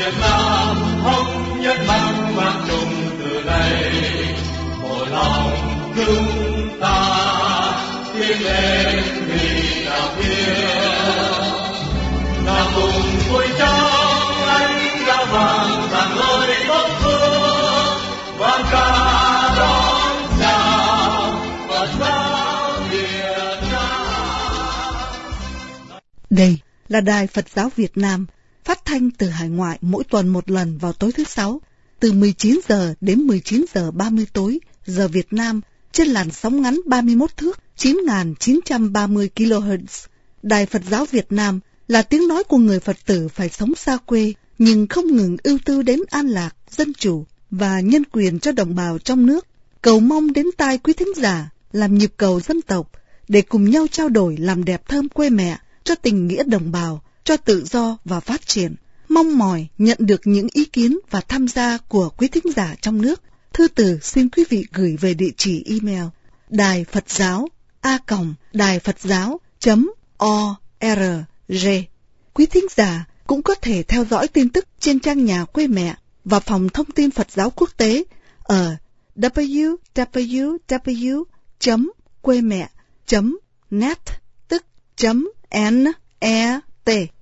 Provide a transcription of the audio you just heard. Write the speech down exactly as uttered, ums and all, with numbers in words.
Việt Nam thống nhất mang mang chung từ đây, một lòng chúng ta tiến lên vì đạo hiếu. Nào cùng vui trong ánh đã vàng vàng lối tốt phương, vang ca đón chào Phật giáo Việt Nam. Đây là Đài Phật giáo Việt Nam, phát thanh từ hải ngoại mỗi tuần một lần vào tối thứ Sáu, từ mười chín giờ đến mười chín giờ ba mươi tối giờ Việt Nam, trên làn sóng ngắn ba mươi mốt thước chín nghìn chín trăm ba mươi ki lô héc. Đài Phật giáo Việt Nam là tiếng nói của người Phật tử phải sống xa quê, nhưng không ngừng ưu tư đến an lạc, dân chủ và nhân quyền cho đồng bào trong nước. Cầu mong đến tai quý thính giả làm nhịp cầu dân tộc, để cùng nhau trao đổi làm đẹp thơm quê mẹ, cho tình nghĩa đồng bào, cho tự do và phát triển. Mong mỏi nhận được những ý kiến và tham gia của quý thính giả trong nước. Thư từ xin quý vị gửi về địa chỉ email đài Phật giáo a còng đài Phật giáo chấm org. Quý thính giả cũng có thể theo dõi tin tức trên trang nhà quê mẹ và phòng thông tin Phật giáo quốc tế ở w w w chấm quê mẹ chấm net, tức chấm n e t.